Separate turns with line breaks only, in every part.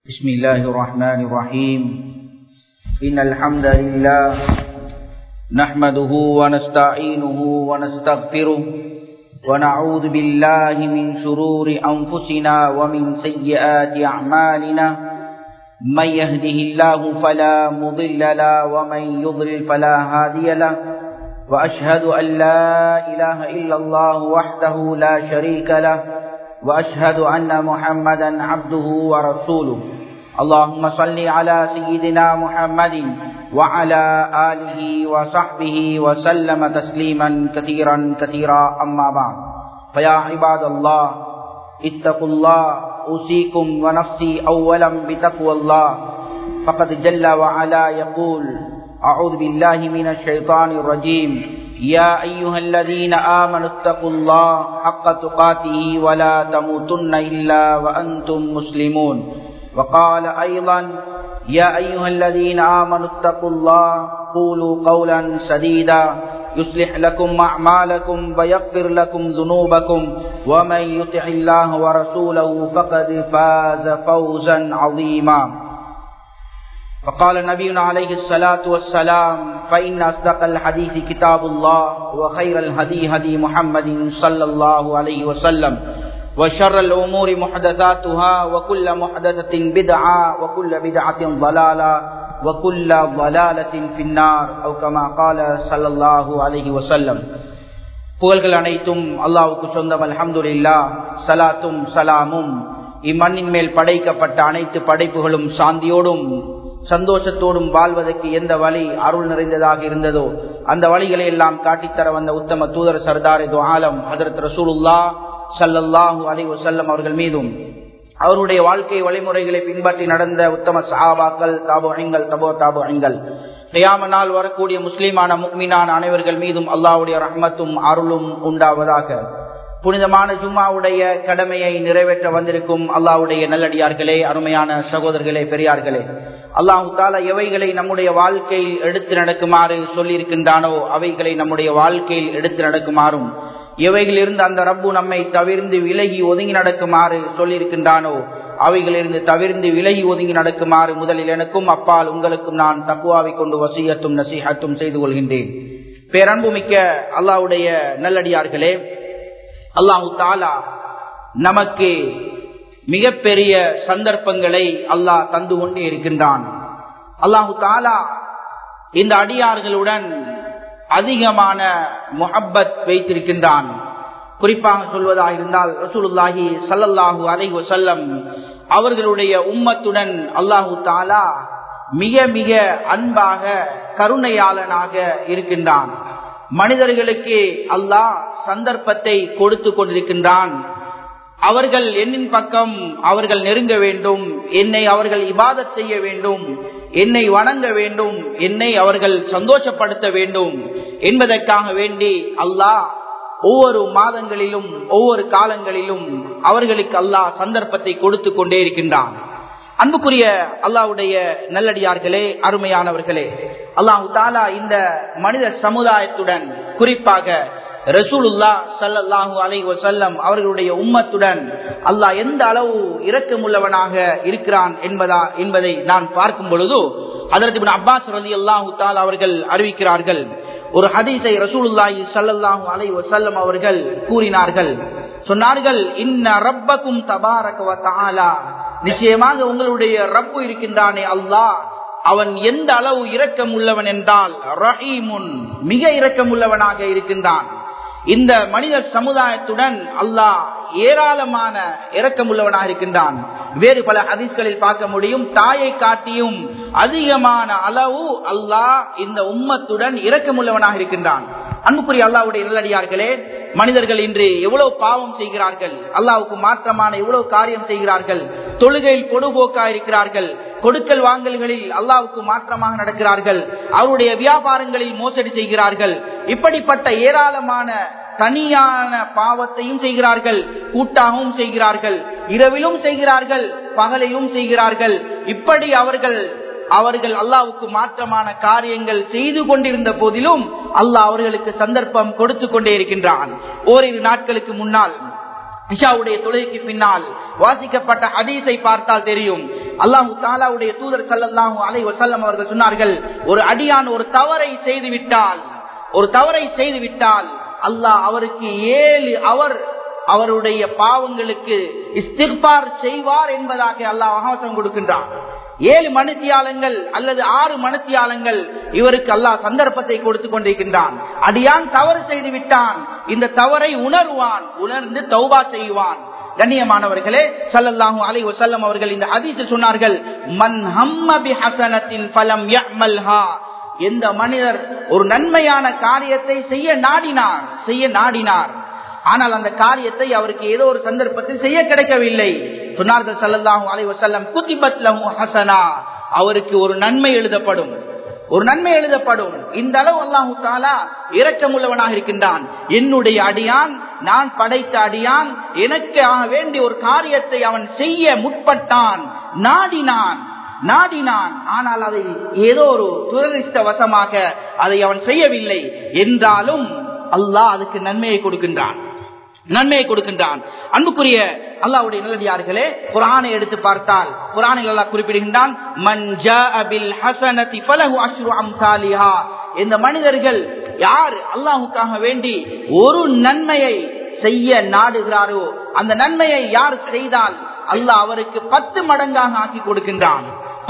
بسم الله الرحمن الرحيم إن الحمد لله نحمده ونستعينه ونستغفره ونعوذ بالله من شرور أنفسنا ومن سيئات أعمالنا من يهده الله فلا مضل له ومن يضلل فلا هادي له وأشهد أن لا إله إلا الله وحده لا شريك له وأشهد أن محمدا عبده ورسوله اللهم صل على سيدنا محمد وعلى آله وصحبه وسلم تسليما كثيرا كثيرا أما بعد فيا عباد الله اتقوا الله أوصيكم ونفسي أولا بتقوى الله فقد جل وعلا يقول أعوذ بالله من الشيطان الرجيم يا أيها الذين آمنوا اتقوا الله حق تقاته ولا تموتن إلا وأنتم مسلمون وقال أيضا يا أيها الذين آمنوا اتقوا الله قولوا قولا سديدا يصلح لكم أعمالكم ويغفر لكم ذنوبكم ومن يطع الله ورسوله فقد فاز فوزا عظيما فقال نبينا عليه الصلاة والسلام فإن أصدق الحديث كتاب الله وخير الهدي هدي محمد صلى الله عليه وسلم وشر الأمور محدثاتها وكل محدثة بدعة وكل بدعة ضلالة وكل ضلالة في النار أو كما قال صلى الله عليه وسلم. புகழ்கள் அனைத்தும் அல்லாஹ்வுக்கு சொந்தம். அல்ஹம்துலில்லாஹ். ஸலாத்தும் ஸலாமும் இம்மண்ணின் மேல் படைக்கப்பட்ட அனைத்து படைப்புகளும் சாந்தியோடும் சந்தோஷத்தோடும் வாழ்வதற்கு எந்த வழி அருள் நிறைந்ததாக இருந்ததோ அந்த வழிகளை எல்லாம் காட்டித்தர வந்த உத்தம தூதர் சர்தார் து ஆலம் ஹஜ்ரத் ரசூலுல்லாஹ் ஸல்லல்லாஹு அலைஹி வஸல்லம் அவர்கள் மீதும் அவருடைய வாழ்க்கை வழிமுறைகளை பின்பற்றி நடந்த உத்தம சஹாபாக்கள், தாபுஈன்கள், தபோ-தாபுஈன்கள், கியாம நாள் வரக்கூடிய முஸ்லிமான முஃமினான அனைவர்கள் மீதும் அல்லாஹ்வுடைய ரஹ்மத்தும் அருளும் உண்டாவதாக. புனிதமான ஜும்மாவுடைய கடமையை நிறைவேற்ற வந்திருக்கும் அல்லாஹ்வுடைய நல்லடியார்களே, அருமையான சகோதரர்களே, பெரியார்களே, அல்லாஹ் தஆலா எவைகளை நம்முடைய வாழ்க்கையில் எடுத்து நடக்குமாறு சொல்லியிருக்கின்றானோ அவைகளை நம்முடைய வாழ்க்கையில் எடுத்து நடக்குமாறும், எவைகளிலிருந்து அந்த ரப்பு நம்மை தவிர்ந்து விலகி ஒதுங்கி நடக்குமாறு சொல்லியிருக்கின்றானோ அவைகளிலிருந்து தவிர்ந்து விலகி ஒதுங்கி நடக்குமாறு முதலில் எனக்கும் அப்பால் உங்களுக்கும் நான் தக்வாவை கொண்டு வசியத்தும் நசீஹத்தும் செய்து கொள்கின்றேன். பேரன்பு மிக்க அல்லாஹ்வுடைய நல்லடியார்களே, அல்லாஹ் தஆலா நமக்கு மிகப்பெரிய சந்தர்ப்பங்களை அல்லாஹ் தந்து கொண்டே இருக்கின்றான். அல்லாஹ் தஆலா இந்த அடியார்களுடன் அதிகமான முஹப்பத் வைத்திருக்கின்றான். குறிப்பாக சொல்வதாக இருந்தால் ரசூலுல்லாஹி ஸல்லல்லாஹு அலைஹி வஸல்லம் அவர்களுடைய உம்மத்துடன் அல்லாஹ் தஆலா மிக மிக அன்பாக கருணையாளனாக இருக்கின்றான். மனிதர்களுக்கு அல்லாஹ் சந்தர்ப்பத்தை கொடுத்து கொண்டிருக்கின்றான். அவர்கள் என்னின் பக்கம் அவர்கள் நெருங்க வேண்டும், என்னை அவர்கள் இபாதத் செய்ய வேண்டும், என்னை வணங்க வேண்டும், என்னை அவர்கள் சந்தோஷப்படுத்த வேண்டும் என்பதற்காக வேண்டி அல்லாஹ் ஒவ்வொரு மாதங்களிலும் ஒவ்வொரு காலங்களிலும் அவர்களுக்கு அல்லாஹ் சந்தர்ப்பத்தை கொடுத்து கொண்டே இருக்கின்றான். அன்புக்குரிய அல்லாஹ்வுடைய நல்லடியார்களே, அருமையானவர்களே, அல்லாஹ் தஆலா இந்த மனித சமுதாயத்துடன் குறிப்பாக ரசூலுல்லாஹ் ஸல்லல்லாஹு அலைஹி வஸல்லம் அவர்களுடைய உம்மத்துடன் அல்லாஹ் எந்த அளவு இரக்கமுள்ளவனாக இருக்கிறான் என்பதை நான் பார்க்கும் பொழுது ஹஜ்ரத் இப்னு அப்பாஸ் ரலியல்லாஹு தஆலா அவர்கள் அறிவிக்கிறார்கள். ஒரு ஹதீஸை ரசூலுல்லாஹி ஸல்லல்லாஹு அலைஹி வஸல்லம் அவர்கள் கூறினார்கள். சொன்னார்கள், இன்ன ரப்பக்கும் தபாரக வ தஆலா, நிச்சயமாக உங்களுடைய ரப்பு இருக்கின்றானே அல்லாஹ், அவன் எந்த அளவு இரக்கம் உள்ளவன் என்றால் ரஹீமுன், மிக இரக்கம் உள்ளவனாக இருக்கின்றான். இந்த மனித சமுதாயத்துடன் அல்லாஹ் ஏராளமான இரக்கம் உள்ளவனாக இருக்கின்றான். வேறு பல ஹதீஸ்களில் பார்க்க முடியும், தாயை காட்டியும் அதிகமான அளவு அல்லாஹ் இந்த உம்மத்துடன் இரக்கம் உள்ளவனாக இருக்கின்றான். அன்புக்குரிய அல்லாஹ்வுடைய நல்லடியார்களே, மனிதர்கள் இன்று எவ்வளவு பாவம் செய்கிறார்கள், அல்லாஹ்வுக்கு மாற்றமான எவ்வளவு காரியம் செய்கிறார்கள், தொழுகையில் பொடுபோக்கா இருக்கிறார்கள், கொடுக்கல் வாங்கல்களில் அல்லாஹ்வுக்கு மாற்றமாக நடக்கிறார்கள், அவருடைய வியாபாரங்களில் மோசடி செய்கிறார்கள். இப்படிப்பட்ட ஏராளமான தனியான பாவத்தையும் செய்கிறார்கள், கூட்டாகவும் செய்கிறார்கள், இரவிலும் செய்கிறார்கள், பகலிலும் செய்கிறார்கள். இப்படி அவர்கள் அல்லாஹ்வுக்கு மாற்றமான காரியங்கள் செய்து கொண்டிருந்த போதிலும் அல்லாஹ் அவர்களுக்கு சந்தர்ப்பம் கொடுத்து கொண்டே இருக்கின்றான். ஓரிரு நாட்களுக்கு முன்னால் இஷாவுடைய தொழுகைக்கு பின்னால் வாசிக்கப்பட்ட ஹதீஸை பார்த்தால் தெரியும். அல்லாஹு தஆலாவுடைய தூதர் ஸல்லல்லாஹு அலைஹி வஸல்லம் அவர்கள் சொன்னார்கள், ஒரு அடியான் ஒரு தவறை செய்து விட்டால் அல்லாஹ் அவருக்கு 7 அவருடைய பாவங்களுக்கு இஸ்திக்பார் செய்வார் என்பதாக அல்லாஹ் அவகாசம் கொடுக்கின்றான். 7 மணித்தியாலங்கள் அல்லது 6 மணித்தியாலங்கள் இவருக்கு அல்லாஹ் சந்தர்ப்பத்தை கொடுத்து கொண்டிருக்கின்றான். அடியான் தவறு செய்து விட்டான், இந்த தவறை உணர்ந்து தௌபா செய்வான். கண்ணியமானவர்களே, ஸல்லல்லாஹு அலைஹி வஸல்லம் அவர்கள் இந்த ஹதீஸில் சொன்னார்கள், மன் ஹம்ம பிஹஸனத்தின் ஃபலம் யஅமல்ஹா, எந்த மனிதர் ஒரு நன்மையான காரியத்தை செய்ய நாடினார், ஆனால் அந்த காரியத்தை அவருக்கு ஏதோ ஒரு சந்தர்ப்பத்தில் செய்ய கிடைக்கவில்லை, சொன்னார்கள் ஸல்லல்லாஹு அலைஹி வஸல்லம், குதிபத் லஹு ஹஸனா, அவருக்கு ஒரு நன்மை எழுதப்படும். இந்த அளவு அல்லாஹு தஆலா இரக்கமுள்ளவனாக இருக்கின்றான். என்னுடைய அடியான், நான் படைத்த அடியான், எனக்காக வேண்டிய ஒரு காரியத்தை அவன் செய்ய முற்பட்டான், நாடினான், ஆனால் அதை ஏதோ ஒரு துரதிர்ஷ்டவசமாக அதை அவன் செய்யவில்லை என்றாலும் அல்லாஹ் அதுக்கு நன்மையை கொடுக்கின்றான். அன்புக்குரிய அல்லாஹ்வுடைய நல்லடியார்களே, குர்ஆனை எடுத்து பார்த்தால் குர்ஆனில் அல்லாஹ் குறிப்பிடுகின்றான், மன் ஜாஅ பில் ஹஸனதி ஃபலஹு அஷ்ரு அம்சாலிஹா, இந்த மனிதர்கள் யார் அல்லாஹ்வுக்காக வேண்டி ஒரு நன்மையை செய்ய நாடுகிறாரோ, அந்த நன்மையை யார் செய்தால் அல்லாஹ் அவருக்கு 10 மடங்காக ஆக்கி கொடுக்கின்றான்.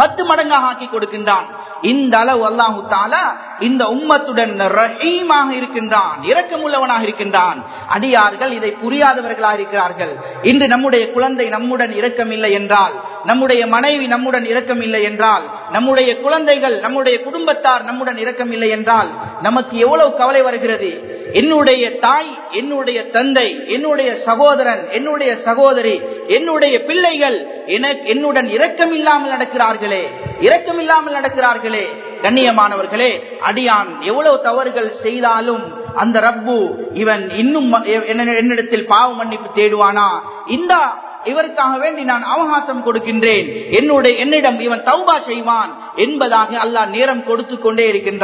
இந்த அளவு அல்லாஹு தஆலா இந்த உம்மத்துடன் ரஹீமாக இருக்கின்றான், இரக்கமுள்ளவனாக இருக்கின்றான். அடியார்கள் இதை புரியாதவர்களாக இருக்கிறார்கள். இன்று நம்முடைய குழந்தை நம்முடன் இரக்கம் இல்லை என்றால், நம்முடைய மனைவி நம்முடன் இரக்கம் இல்லை என்றால், நம்முடைய குழந்தைகள், நம்முடைய குடும்பத்தார் நம்முடன் இரக்கம் இல்லை என்றால் நமக்கு எவ்வளவு கவலை வருகிறது. என்னுடைய தாய், என்னுடைய தந்தை, என்னுடைய சகோதரன், என்னுடைய சகோதரி, என்னுடைய பிள்ளைகள் என்னுடன் இரக்கம் இல்லாமல் நடக்கிறார்களே. கண்ணியமானவர்களே, அடியான் எவ்வளவு தவறுகள் செய்தாலும் அந்த ரப்பு இவன் இன்னும் என்னிடத்தில் பாவ மன்னிப்பு தேடுவானா, இவருக்காக வேண்டி நான் அவகாசம் கொடுக்கின்றேன், என்னிடம் இவன் தௌபா செய்வான் என்பதாக அல்லாஹ் நேரம் கொடுத்து கொண்டே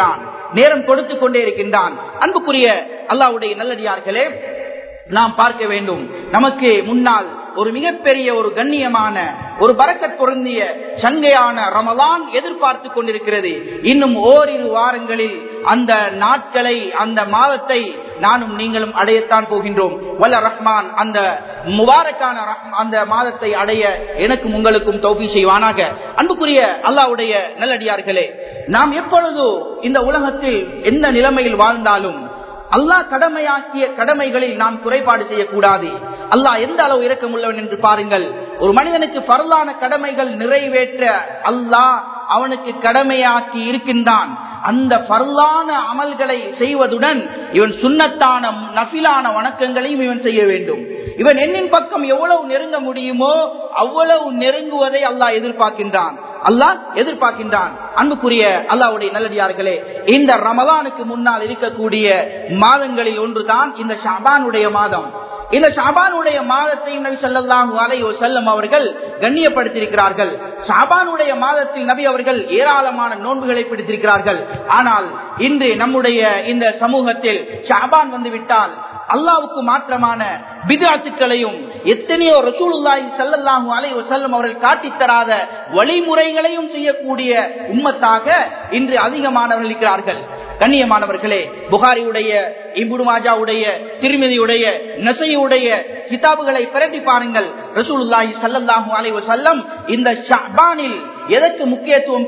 இருக்கின்றான். அன்புக்குரிய அல்லாஹ்வுடைய நல்லடியார்களே, நாம் பார்க்க வேண்டும், நமக்கு முன்னால் ஒரு மிகப்பெரிய ஒரு கண்ணியமான ஒரு பரக்கத் பொருந்திய சங்கையான ரமலான் எதிர்பார்த்து கொண்டிருக்கிறது. இன்னும் ஓரிரு வாரங்களில் அந்த நாட்களை, அந்த மாதத்தை நானும் நீங்களும் அடையத்தான் போகின்றோம். வல்ல ரஹ்மான் அந்த முபாரக்கான அந்த மாதத்தை அடைய எனக்கும் உங்களுக்கும் தௌஃபீக் செய்வானாக. அன்புக்குரிய அல்லாஹ்வுடைய நல்லடியார்களே, நாம் எப்பொழுது இந்த உலகத்தில் எந்த நிலைமையில் வாழ்ந்தாலும் அல்லாஹ் கடமையாக்கிய கடமைகளில் நாம் குறைபாடு செய்யக்கூடாது. அல்லாஹ் எந்த அளவு இரக்கமுள்ளவன் என்று பாருங்கள். ஒரு மனிதனுக்கு ஃபர்லான கடமைகள் நிறைவேற்ற அல்லாஹ் அவனுக்கு கடமையாக்கி இருக்கின்றான். அந்த ஃபர்லான அமல்களை செய்வதுடன் இவன் சுன்னத்தான நஃபிலான வணக்கங்களையும் இவன் செய்ய வேண்டும். இவன் என்னின் பக்கம் எவ்வளவு நெருங்க முடியுமோ அவ்வளவு நெருங்குவதை அல்லாஹ் எதிர்பார்க்கின்றான். அன்புக்குரிய அல்லாஹ்வுடைய நல்லடியார்களே, இந்த ரமலானுக்கு முன்னால் இருக்கக்கூடிய மாதங்களில் ஒன்றுதான் இந்த ஷஅபானுடைய மாதம். இந்த ஷஅபானுடைய மாதத்தை நபி ஸல்லல்லாஹு அலைஹி வஸல்லம் அவர்கள் கண்ணியப்படுத்தியிருக்கிறார்கள். ஷஅபானுடைய மாதத்தில் நபி அவர்கள் ஏராளமான நோன்புகளை பிடித்திருக்கிறார்கள். ஆனால் இன்று நம்முடைய இந்த சமூகத்தில் ஷஅபான் வந்துவிட்டால் அல்லாஹ்வுக்கு மாற்றமான பித்அத்துக்களையும் எத்தனையோ ரசூலுல்லாஹி ஸல்லல்லாஹு அலைஹி வஸல்லம் அவர்கள் காட்டித் தராத வழிமுறைகளையும் செய்யக்கூடிய உம்மத்தாக இன்று அதிகமானவர்கள் இருக்கிறார்கள். கண்ணியமானவர்களே, புகாரியுடைய, இப்னு மாஜாவுடைய, திர்மிதியுடைய, நஸஈயுடைய கிதாபுகளை பிரட்டி பாருங்கள். ரசூலுல்லாஹி ஸல்லல்லாஹு அலைஹி வஸல்லம் இந்த ஷஅபானில் எதற்கு முக்கியத்துவம்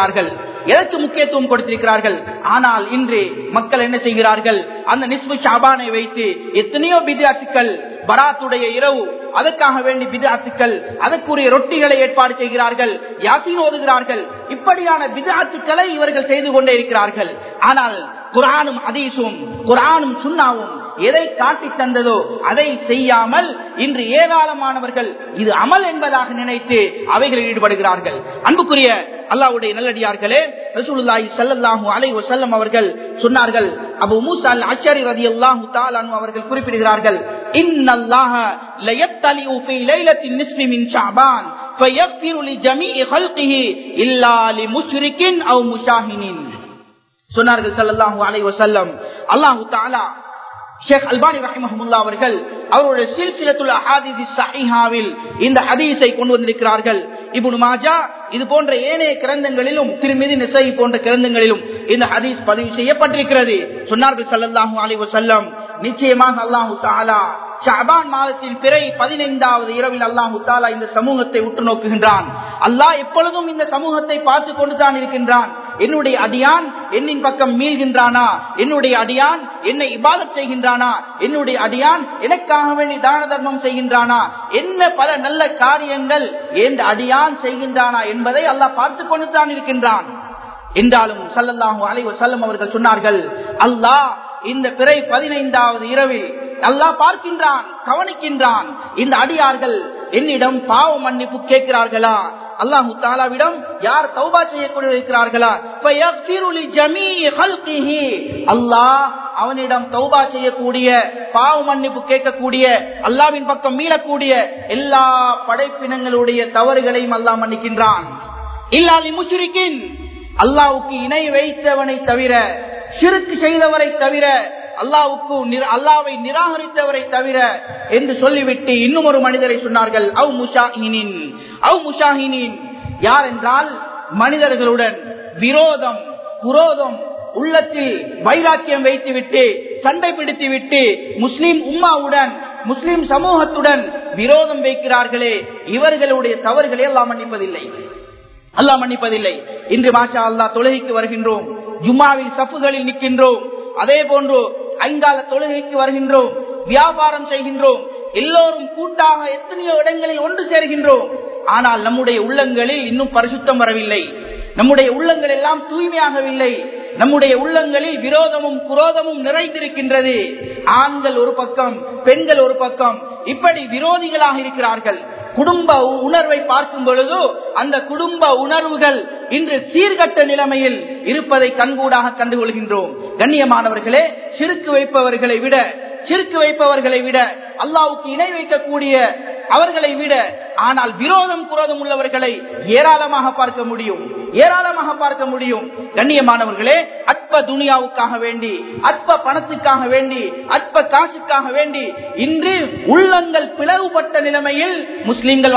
கொடுத்திருக்கிறார்கள்? ஆனால் இன்று மக்கள் என்ன செய்கிறார்கள்? அந்த நிஸ்பு ஷஅபானை வைத்து எத்தனையோ பித்அத்துக்கள், பராத்துடைய இரவு, அதற்காக வேண்டி பித்அத்துக்கள், அதற்குரிய ரொட்டிகளை ஏற்பாடு செய்கிறார்கள், யாசீன் ஓதுகிறார்கள். இப்படியான பித்அத்துக்களை இவர்கள் செய்து கொண்டே இருக்கிறார்கள். ஆனால் குர்ஆனும் ஹதீஸும், குர்ஆனும் சுன்னாவும் எதை காட்டி தந்ததோ அதை செய்யாமல் இன்று ஏராளமானவர்கள் இது அமல் என்பதாக நினைத்து அவைகளில் ஈடுபடுகிறார்கள். அன்புக்குரிய அல்லாஹ்வுடைய நல்லடியார்களே, ரசூலுல்லாஹி ஸல்லல்லாஹு அலைஹி வஸல்லம் அவர்கள் சொன்னார்கள், அபூ மூஸா அல்-அஷ்அரி ரலியல்லாஹு தஆலா அன்ஹு அவர்கள் குறிப்பிடுகிறார்கள், இன்னல்லாஹ லயத்தலிஉ ஃபீ லைலத்தின் நிஸ்ஃபி மின் ஷஅபான் ஃபயக்ஃபிரு லிஜமீஇ ஹல்கிஹி இல்லா லிமுஷ்ரிகின் அவ் முஷாஹினின். சொன்னார்கள் ஸல்லல்லாஹு அலைஹி வஸல்லம், அல்லாஹ் தஆலா ஷேக் அல்பானி ரஹிமஹுல்லாஹ் அவர்கள் அவருடைய சில்சிலத்துல் அஹாதீஸ் ஸஹீஹாவில் இந்த ஹதீஸை கொண்டு வந்திருக்கிறார்கள். இப்னு மாஜா இது போன்ற ஏனைய கிரந்தங்களிலும் திர்மிதி நஸாயி போன்ற கிரந்தங்களிலும் இந்த ஹதீஸ் பதிவு செய்யப்பட்டிருக்கிறது. சொன்னார்கள் ஸல்லல்லாஹு அலைஹி வஸல்லம், நிச்சயமாக அல்லாஹ் தஆலா ஷஅபான் மாதத்தின் பிறை 15வது இரவில் அல்லாஹ் தஆலா இந்த சமூகத்தை உற்று நோக்குகின்றான். அல்லாஹ் எப்பொழுதும் இந்த சமூகத்தை பார்த்து கொண்டுதான் இருக்கின்றான். என்னுடைய அடியான் என்னின் பக்கம் மீள்கின்றானா, என்னுடைய அடியான் என்னை இபாதத் செய்கின்றானா, என்னுடைய அடியான் எனக்காக வேண்டி தான தர்மம் செய்கின்றானா, என்ன பல நல்ல காரியங்கள் என் அடியான் செய்கின்றானா என்பதை அல்லாஹ் பார்த்து கொண்டுதான் இருக்கின்றான். என்றாலும் ஸல்லல்லாஹு அலைஹி வஸல்லம் அவர்கள் சொன்னார்கள், அல்லாஹ் இந்த பிறை 15வது இரவில் அல்லாஹ் பார்க்கின்றான், கவனிக்கின்றான். இந்த அடியார்கள் என்னிடம் பாவ மன்னிப்பு கேட்கிறார்களா, அல்லாஹ் தஆலாவிடம் யார் தௌபா செய்யக்கூடிய இருக்கிறார்களா, ஃபயக்ஃபிரு லிஜமீஇ ஹல்கிஹி, அல்லாஹ் அவனிடம் தௌபா செய்யக்கூடிய பாவ மன்னிப்பு கேட்கக்கூடிய அல்லாஹ்வின் பக்கம் மீளக்கூடிய எல்லா படைப்பினங்களுடைய தவறுகளையும் அல்லாஹ் மன்னிக்கின்றான். இல்லா லிமுஷ்ரிகின், அல்லாஹ்வுக்கு இணை வைத்தவனை தவிர, ஷிர்க் செய்தவரை தவிர, அல்லாஹ்வை நிராகரித்தவரை தவிர என்று சொல்லிவிட்டு இன்னும் ஒரு மனிதரை சொன்னார்கள், அவ் முஷாஹினின், யார் என்றால் மனிதர்களுடன் விரோதம் குரோதம் உள்ளத்தில் வைராக்கியம் வைத்துவிட்டு சண்டை பிடித்துவிட்டு முஸ்லிம் உம்மாவுடன் முஸ்லிம் சமூகத்துடன் விரோதம் வைக்கிறார்களே, இவர்களுடைய தவறுகளை அல்லாஹ் மன்னிப்பதில்லை. இன்று மாஷா அல்லாஹ் தொழுகைக்கு வருகின்றோம், ஜும்மாவில் சஃப்புகளில் நிற்கின்றோம், அதே போன்று ஐங்கால தொழுகைக்கு வருகின்றோம், வியாபாரம் செய்கின்றோம், எல்லோரும் கூட்டாக எத்தனையோ இடங்களில் ஒன்று சேர்கின்றோம். ஆனால் நம்முடைய உள்ளங்களில் இன்னும் பரிசுத்தம் வரவில்லை, நம்முடைய உள்ளங்கள் எல்லாம் தூய்மையாகவில்லை, நம்முடைய உள்ளங்களில் விரோதமும் குரோதமும் நிறைந்திருக்கின்றது. ஆண்கள் ஒரு பக்கம், பெண்கள் ஒரு பக்கம், இப்படி விரோதிகளாக இருக்கிறார்கள். குடும்ப உணர்வை பார்க்கும் பொழுது அந்த குடும்ப உணர்வுகள் இன்று சீர்கட்ட நிலைமையில் இருப்பதை கண்கூடாக கண்டுகொள்கின்றோம். கண்ணியமானவர்களே, ஷிர்க் வைப்பவர்களை விட அல்லாஹ்வுக்கு இணை வைக்கக்கூடிய அவர்களை விட ஆனால் விரோதம் குரோதம் உள்ளவர்களை ஏராளமாக பார்க்க முடியும். கண்ணியமானவர்களே, அற்ப துனியாவுக்காக வேண்டி, அற்ப பணத்துக்காக வேண்டி, அற்ப காசுக்காக வேண்டி இன்று உள்ளங்கள் பிளவுபட்ட நிலைமையில் முஸ்லிம்கள்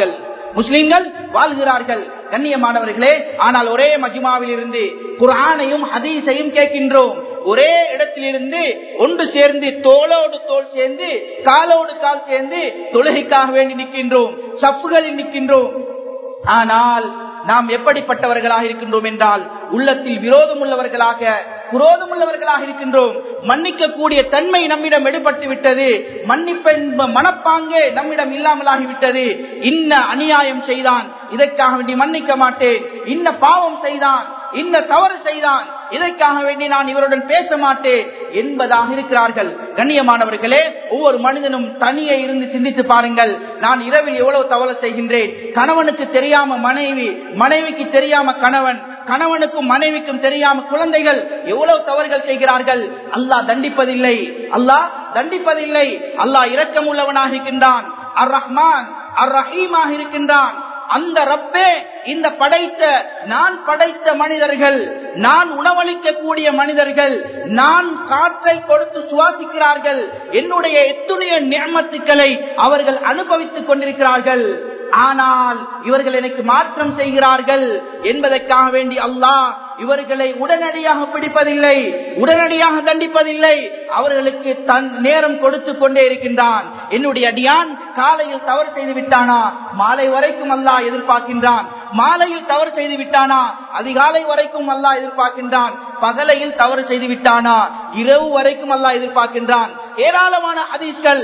வாழ்கிறார்கள். கண்ணியமானவர்களே, ஆனால் ஒரே மஜ்மாவில் இருந்து குர்ஆனையும் ஹதீஸையும் கேட்கின்றோம், ஒரே இடத்திலிருந்து ஒன்று சேர்ந்து தோளோடு தோள் சேர்ந்து காலோடு கால் சேர்ந்து தொழுகைக்காக வேண்டி நிற்கின்றோம், சஃப்புகளில் நிற்கின்றோம். ஆனால் நாம் எப்படிப்பட்டவர்களாக இருக்கின்றோம் என்றால் உள்ளத்தில் விரோதம் உள்ளவர்களாக குரோதம் உள்ளவர்களாக இருக்கின்றோம். மன்னிக்கக்கூடிய தன்மை நம்மிடம் எடுபட்டு விட்டது, மன்னிப்பின் மனப்பாங்கே நம்மிடம் இல்லாமலாகிவிட்டது. இன்ன அநியாயம் செய்தான், இதற்காக வேண்டி மன்னிக்க மாட்டேன், இன்ன பாவம் செய்தான், இன்ன தவறு செய்தான், இதற்காக வேண்டி நான் இவருடன் பேச மாட்டேன் என்பதாக இருக்கிறார்கள். கண்ணியமானவர்களே, ஒவ்வொரு மனிதனும் தனியே இருந்து சிந்தித்து பாருங்கள். நான் இரவில் எவ்வளவு தவறு செய்கின்றேன், கணவனுக்கு தெரியாம மனைவி, மனைவிக்கு தெரியாம கணவன், கணவனுக்கும் மனைவிக்கும் தெரியாம குழந்தைகள் எவ்வளவு தவறுகள் செய்கிறார்கள். அல்லாஹ் தண்டிப்பதில்லை, அல்லாஹ் இரக்கம் உள்ளவனாக இருக்கின்றான், அர் ரஹ்மான் அர் ரஹீமாக இருக்கின்றான். அந்த ரப்பே இந்த நான் படைத்த மனிதர்கள், நான் உணவளிக்கக்கூடிய மனிதர்கள், நான் காற்றை கொடுத்து சுவாசிக்கிறார்கள், என்னுடைய எத்துடைய நிஅமத்துக்களை அவர்கள் அனுபவித்துக் கொண்டிருக்கிறார்கள். ஆனால் இவர்கள் எனக்கு மாற்றம் செய்கிறார்கள் என்பதற்காக வேண்டி அல்லாஹ் இவர்களை உடனடியாக பிடிப்பதில்லை, உடனடியாக தண்டிப்பதில்லை. அவர்களுக்கு தன் நேரம் கொடுத்து கொண்டே இருக்கின்றான். என்னுடைய அடியான் காலையில் தவறு செய்து விட்டானா, மாலை வரைக்கும் அல்லாஹ் எதிர்பார்க்கின்றான். மாலையில் தவறு செய்து விட்டானா, அதிகாலை வரைக்கும் அல்லாஹ் எதிர்பார்க்கின்றான். பகலையில் தவறு செய்து விட்டானா, இரவு வரைக்கும் அல்லாஹ் எதிர்பார்க்கின்றான். ஏராளமான ஹதீஸ்கள்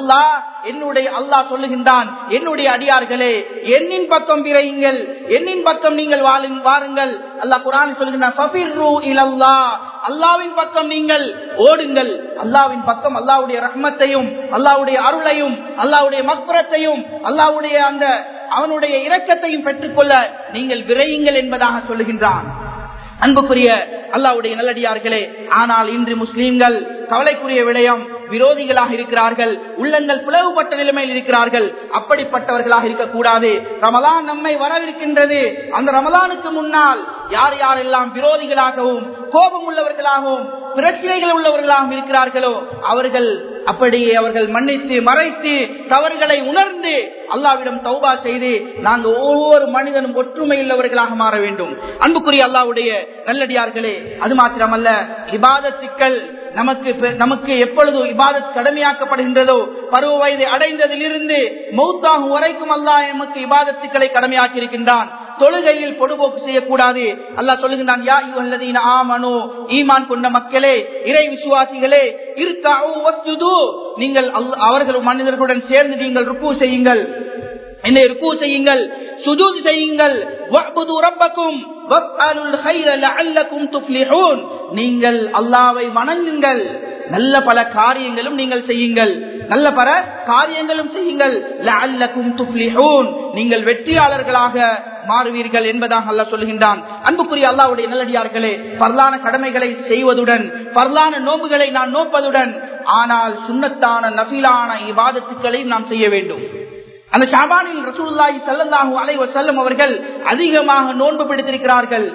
அல்லாஹ் சொல்லுகின்றான், என்னுடைய அடியார்களே என்னின் பக்கம் விரையுங்கள், என்னின் பக்கம் நீங்கள் வாருங்கள். அல்லாஹ் குர்ஆனில் சொல்லுகின்றான், ஃபஃபிர்ரு இலல்லாஹ், அல்லாஹ்வின் பக்கம் நீங்கள் ஓடுங்கள். அல்லாஹ்வின் பக்கம் அல்லாஹ்வுடைய ரஹ்மத்தையும், அல்லாஹ்வுடைய அருளையும், அல்லாஹ்வுடைய மக்ஃபிரத்தையும், அல்லாஹ்வுடைய அந்த அவனுடைய இரக்கத்தையும் பெற்றுக்கொள்ள நீங்கள் விரையுங்கள் என்பதாக சொல்லுகின்றான். அன்புக்குரிய அல்லாஹ்வுடைய நல்லடியார்களே, ஆனால் இன்று முஸ்லிம்கள் கவலைக்குரிய விடயம், விரோதிகளாக இருக்கிறார்கள், உள்ளங்கள் பிளவுபட்ட நிலைமையில் இருக்கிறார்கள். அப்படிப்பட்டவர்களாக இருக்கக்கூடாது. ரமலான் நம்மை வரவிருக்கின்றது. அந்த ரமலானுக்கு முன்னால் யார் யாரெல்லாம் விரோதிகளாகவும் கோபம் உள்ளவர்களாகவும் பிரச்சனைகள் உள்ளவர்களாகவும் இருக்கிறார்களோ அவர்கள் அப்படியே அவர்கள் மன்னித்து மறைத்து தவறுகளை உணர்ந்து அல்லாஹ்விடம் தௌபா செய்து நாங்கள் ஒவ்வொரு மனிதனும் ஒற்றுமை உள்ளவர்களாக மாற வேண்டும். அன்புக்குரிய அல்லாஹ்வுடைய நல்லடியார்களே, அது மாத்திரமல்ல, இபாதத்துக்கள் நமக்கு எப்பொழுது இபாதத் கடமையாக்கப்படுகின்றதோ பருவ வயது அடைந்ததிலிருந்து மௌத்தாகும் வரைக்கும் அல்லாஹ் நமக்கு இபாதத்துக்களை கடமையாக்கி இருக்கின்றான். தொழுகையில் பொடுபோக்கு செய்யக்கூடாது. அல்லாஹ் சொல்லுகின்றான், யா அய்யுஹல்லதீன ஆமனூ, ஈமான் கொண்ட மக்களே, இறை விசுவாசிகளே, இர்கஉ வஸ்ஜுது, நீங்கள் அவர்கள் மனிதர்களுடன் சேர்ந்து நீங்கள் ருக்கு செய்யுங்கள், என்னை ருக்கு செய்யுங்கள், சுஜூத் செய்யுங்கள், வஅ்புது ரப்பக்கும் வஃஅலுல் கைர லஅல்லகும் துஃப்லிஹூன், நீங்கள் அல்லாஹ்வை வணங்குங்கள், நல்ல பல காரியங்களும் நீங்கள் செய்யுங்கள், நல்ல பல காரியங்களும் செய்யுங்கள், லஅல்லகும் துஃப்லிஹூன், நீங்கள் வெற்றியாளர்களாக மாறுவீர்கள் என்பதாக அல்லாஹ் சொல்லுகின்றான். அன்புக்குரிய அல்லாஹ்வுடைய நல்லடியார்களே, பர்லான கடமைகளை செய்வதுடன் பர்லான நோன்புகளை நான் நோப்பதுடன் ஆனால் சுன்னத்தான நஃபிலான இபாதத்துக்களை நாம் செய்ய வேண்டும். அந்த ஷாபானில் ரசூலுல்லாஹி ஸல்லல்லாஹு அலைஹி வஸல்லம் அவர்கள் அதிகமாக நோன்பு பிடித்திருக்கிறார்கள்.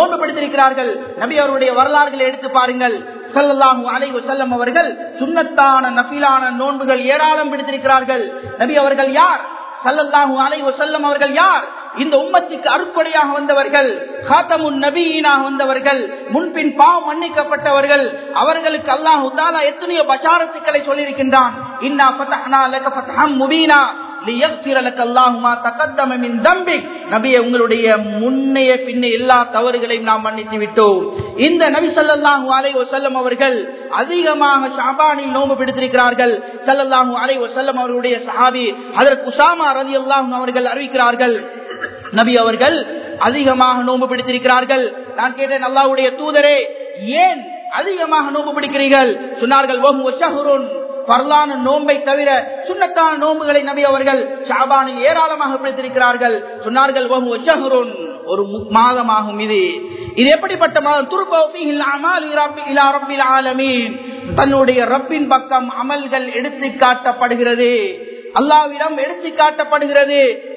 நபி அவருடைய வரலாறுகளை எடுத்து பாருங்கள். ஸல்லல்லாஹு அலைஹி வஸல்லம் அவர்கள் சுன்னத்தான நஃபிலான நோன்புகள் ஏராளம் பிடித்திருக்கிறார்கள். நபி அவர்கள் யார்? ஸல்லல்லாஹு அலைஹி வஸல்லம் அவர்கள் யார்? இந்த உம்மத்துக்கு அருட்கொடையாக வந்தவர்கள், காத்தமுன் நபியினாக வந்தவர்கள், முன்பின் பாவம் மன்னிக்கப்பட்டவர்கள். அவர்களுக்கு அல்லாஹ் தஆலா எத்தனையோ பஷாரத்துக்களை சொல்லியிருக்கின்றான். இன்னா ஃபதஹ்னா லக ஃபத்ஹம் முபீனா லியக்ஃபிர லக அல்லாஹு மா தகத்தம மின் தம்பிக், நபியே உங்களுடைய முன்னைய பின்னே எல்லா தவறுகளையும் நாம் மன்னித்து விட்டோம். இந்த நபி ஸல்லல்லாஹு அலைஹி வஸல்லம் அவர்கள் அதிகமாக ஷாபானில் நோன்பு பிடித்திருக்கிறார்கள். ஸல்லல்லாஹு அலைஹி வஸல்லம் அவர்களுடைய சஹாபி ஹஜ்ரத் உஸாமா ரலியல்லாஹு அன்ஹு அவர்கள் அறிவிக்கிறார்கள், நபி அவர்கள் அதிகமாக நோன்பு பிடித்திருக்கிறார்கள். நான் கேட்டேன், அல்லாஹ்வுடைய தூதரே, ஏன் அதிகமாக நோன்பு பிடிக்கிறீர்கள்? சொன்னார்கள், வஹுவ ஷஹ்ருன், பர்லான நோன்பை தவிர சுன்னத்தான நோன்புகளை நபி அவர்கள் ஷாபானில் ஏராளமாக பிடித்திருக்கிறார்கள். சொன்னார்கள், வஹுவ ஷஹ்ருன், ஒரு மாதமாகும். இது எப்படிப்பட்ட மாதம்? துர்பவு ஃபீஹில் அமால் இலா ரப்பில் ஆலமீன், தன்னுடைய ரப்பின் பக்கம் அமல்கள் எடுத்து காட்டப்படுகிறது, அல்லாஹ்விடம் எடுத்து காட்டப்படுகிறது.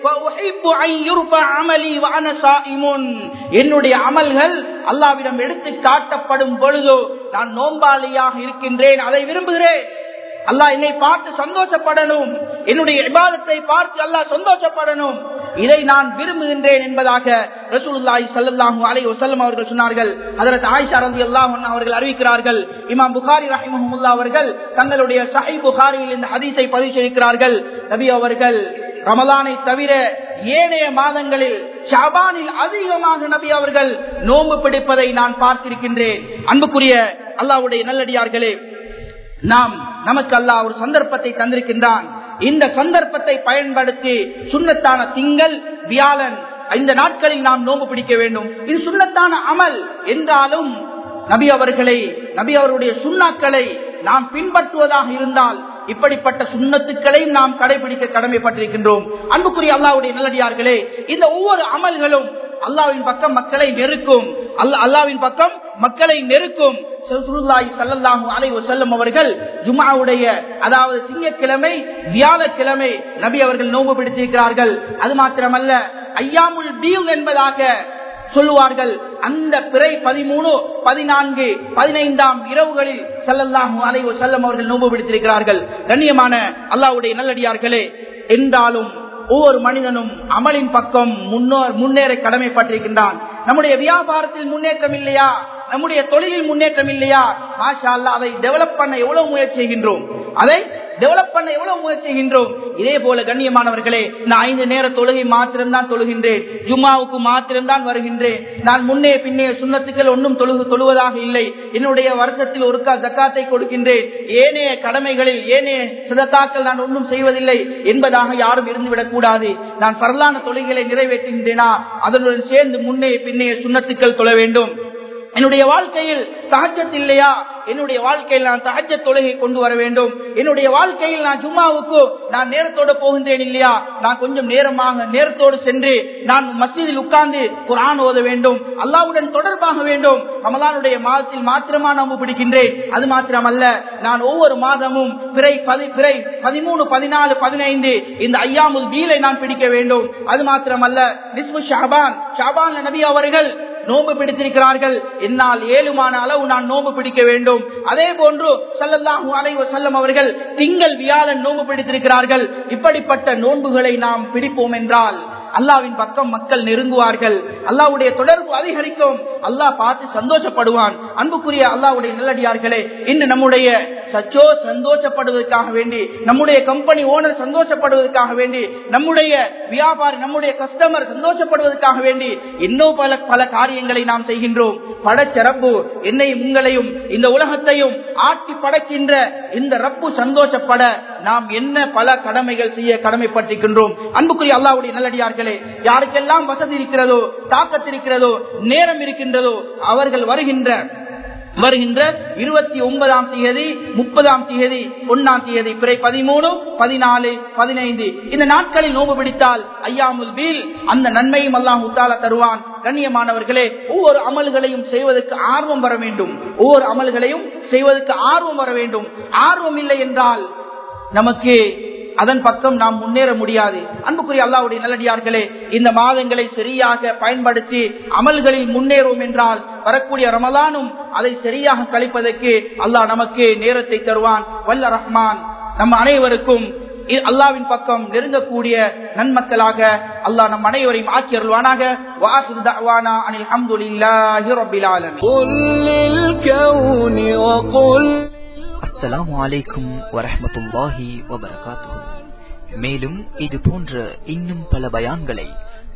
என்னுடைய அமல்கள் அல்லாஹ்விடம் எடுத்து காட்டப்படும் பொழுது நான் நோன்பாளியாக இருக்கின்றேன், அதை விரும்புகிறேன். அல்லாஹ் என்னை பார்த்து சந்தோஷப்படணும், என்னுடைய இபாதத்தை பார்த்து அல்லாஹ் சந்தோஷப்படணும், இதை நான் விரும்புகின்றேன் என்பதாக ரசூலுல்லாஹி ஸல்லல்லாஹு அலைஹி வஸல்லம் அவர்கள் சொன்னார்கள். ஹஜ்ரத் ஆயிஷா ரலியல்லாஹு அன்ஹா அவர்கள் அறிவிக்கிறார்கள், இமாம் புகாரி ரஹிமஹுல்லாஹ் அவர்கள் தங்களுடைய ஸஹீஹ் புகாரியில் இந்த ஹதீஸை பதிவு செய்திருக்கிறார்கள். நபி அவர்கள் ரமலானை தவிர ஏனைய மாதங்களில் ஷாபானில் அதிகமாக நபி அவர்கள் நோன்பு பிடிப்பதை நான் பார்த்திருக்கின்றேன். அன்புக்குரிய அல்லாஹ்வுடைய நல்லடியார்களே, நமக்கு அல்லாஹ் ஒரு சந்தர்ப்பத்தை தந்திருக்கின்றான். இந்த சந்தர்ப்பத்தை பயன்படுத்தி சுன்னத்தான திங்கள், வியாழன் இந்த நாட்களில் நாம் நோன்பு பிடிக்க வேண்டும். இது சுன்னத்தான அமல் என்றாலும் நபி அவருடைய சுன்னாக்களை நாம் பின்பற்றுவதாக இருந்தால் இப்படிப்பட்ட சுன்னத்துக்களையும் நாம் கடைபிடிக்க கடமைப்பட்டிருக்கின்றோம். அன்புக்குரிய அல்லாஹ்வுடைய நல்லடியார்களே, இந்த ஒவ்வொரு அமல்களும் அல்லாஹ்வின் பக்கம் மக்களை நெருக்கும். அல்லாஹ்வின் பக்கம் மக்களை நெருக்கும். ரசூலுல்லாஹி ஸல்லல்லாஹு அலைஹி வஸல்லம் அவர்கள் ஜும்ஆவுடைய, அதாவது திங்கட்கிழமை, வியாழக்கிழமை நபி அவர்கள் நோன்பு பிடித்திருக்கிறார்கள். அது மாத்திரமல்ல, ஐயாமுல் பீல் என்பதாக சொல்லுவார்கள். அந்த பிறை 13, 14, 15 இரவுகளில் ஸல்லல்லாஹு அலைஹி வஸல்லம் அவர்கள் நோன்பு பிடித்திருக்கிறார்கள். கண்ணியமான அல்லாஹ்வுடைய நல்லடியார்களே, என்றாலும் ஒவ்வொரு மனிதனும் அமலின் பக்கம் முன்னேற கடமைப்பட்டிருக்கின்றான். நம்முடைய வியாபாரத்தில் முன்னேற்றம் இல்லையா? நம்முடைய தொழிலில் முன்னேற்றம் இல்லையா? மாஷா அல்லாஹ், அதை டெவலப் பண்ண எவ்வளவு முயற்சி செய்கின்றோம். இதே போல கண்ணியமானவர்களே, நான் 5 நேர தொழுகை மாத்திரம்தான் தொழுகின்றேன், ஜும்மாவுக்கு மாத்திரம்தான் வருகின்றேன், நான் முன்னே பின்னே சுன்னத்துக்கள் ஒன்றும் தொழுவதாக இல்லை, என்னுடைய வருஷத்தில் ஒருக்கா ஜக்காத்தை கொடுக்கின்றேன், ஏனைய கடமைகளில் ஏனைய சதகாக்கள் நான் ஒன்றும் செய்வதில்லை என்பதாக யாரும் இருந்துவிடக் கூடாது. நான் பரலான தொழுகைகளை நிறைவேற்றுகின்றேனா, அதனுடன் சேர்ந்து முன்னே பின்னே சுன்னத்துக்கள் தொழ வேண்டும். என்னுடைய வாழ்க்கையில் தஹஜ்ஜத் இல்லையா, என்னுடைய வாழ்க்கையில் நான் தஹஜ்ஜத் தொழுகை கொண்டு வர வேண்டும். என்னுடைய வாழ்க்கையில் நான் ஜும்மாவுக்கு நான் நேரத்தோடு போகின்றேன் இல்லையா, நான் கொஞ்சம் நேரத்தோடு சென்று நான் மஸ்ஜிதில் உட்கார்ந்து குர்ஆன் ஓத வேண்டும், அல்லாஹ்வுடன் தொடர்பாக வேண்டும். ரமலானுடைய மாதத்தில் மாத்திரமா நோன்பு பிடிக்கின்றேன், அது மாத்திரமல்ல, நான் ஒவ்வொரு மாதமும் பிறை 13, 14, 15 இந்த ஐயாமுல் பீலை நான் பிடிக்க வேண்டும். அது மாத்திரமல்ல, நிஸ்பு ஷாபான் நபி அவர்கள் நோன்பு பிடித்திருக்கிறார்கள். என்னால் ஏழுமான அளவு நான் நோன்பு பிடிக்க வேண்டும். அதே போன்று ஸல்லல்லாஹு அலைஹி வஸல்லம் அவர்கள் திங்கள் வியாழன் நோன்பு பிடித்திருக்கிறார்கள். இப்படிப்பட்ட நோன்புகளை நாம் பிடிப்போம் என்றால் அல்லாஹ்வின் பக்கம் மக்கள் நெருங்குவார்கள், அல்லாஹ்வுடைய தொடர்பு அதிகரிக்கும், அல்லாஹ் பார்த்து சந்தோஷப்படுவான். அன்புக்குரிய அல்லாஹ்வுடைய நல்லடியார்களே, இன்று நம்முடைய சச்சோ சந்தோஷப்படுவதற்காக வேண்டி, நம்முடைய கம்பெனி ஓனர் சந்தோஷப்படுவதற்காக வேண்டி, நம்முடைய வியாபாரி, நம்முடைய கஸ்டமர் சந்தோஷப்படுவதற்காக வேண்டி இன்னும் பல காரியங்களை நாம் செய்கின்றோம். படைச்ச ரப்பு என்னையும் உங்களையும் இந்த உலகத்தையும் ஆட்டி படைக்கின்ற இந்த ரப்பு சந்தோஷப்பட நாம் என்ன பல கடமைகள் செய்ய கடமைப்பட்டிருக்கின்றோம். அன்புக்குரிய அல்லாஹ்வுடைய நல்லடியார்களே, யாருக்கெல்லாம் வசதி இருக்கிறதோ, தாக்கத்து இருக்கிறதோ, நேரம் இருக்கின்றதோ, அவர்கள் வருகின்ற 29ஆம் தேதி, 30ஆம் தேதி, 1ஆம் தேதி, பிறை 13, 14, 15 இந்த நாட்களில் நோன்பு பிடித்தால் ஐயாமுல் பீல் அந்த நன்மையும் அல்லாஹ் தஆலா தருவான். கண்ணியமானவர்களே, ஒவ்வொரு அமல்களையும் செய்வதற்கு ஆர்வம் வர வேண்டும். ஒவ்வொரு அமல்களையும் செய்வதற்கு ஆர்வம் வர வேண்டும். ஆர்வம் இல்லை என்றால் நமக்கு அதன் பக்கம் நாம் முன்னேற முடியாது. அன்புக்குரிய அல்லாஹ்வுடைய நல்லடியார்களே, இந்த மாதங்களை சரியாக பயன்படுத்தி அமல்களில் முன்னேறும் என்றால் வரக்கூடிய ரமலானும் அதை சரியாக கழிப்பதற்கு அல்லாஹ் நமக்கு நேரத்தை தருவான். வல்ல ரஹ்மான் நம் அனைவருக்கும் அல்லாஹ்வின் பக்கம் நெருங்கக்கூடிய நன்மக்களாக அல்லாஹ் நம் அனைவரையும் ஆக்கி அருள்வானாக. வஆகிரு தஅவானா அனில் ஹம்துலில்லாஹி ரப்பில் ஆலமீன்.
அஸ்ஸலாமு அலைக்கும் வரஹ்மத்துல்லாஹி வபரகாத்துஹு. மேலும் இது போன்ற இன்னும் பல பயான்களை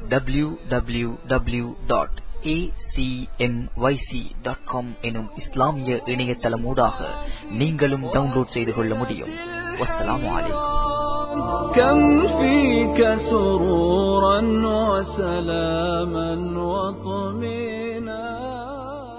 www.acmyc.com எனும் இஸ்லாமிய இணையதளமூடாக நீங்களும் டவுன்லோட் செய்து கொள்ள முடியும். வஸ்ஸலாமு அலைக்கும்.
كم فيك سرورا وسلاما وطمئنا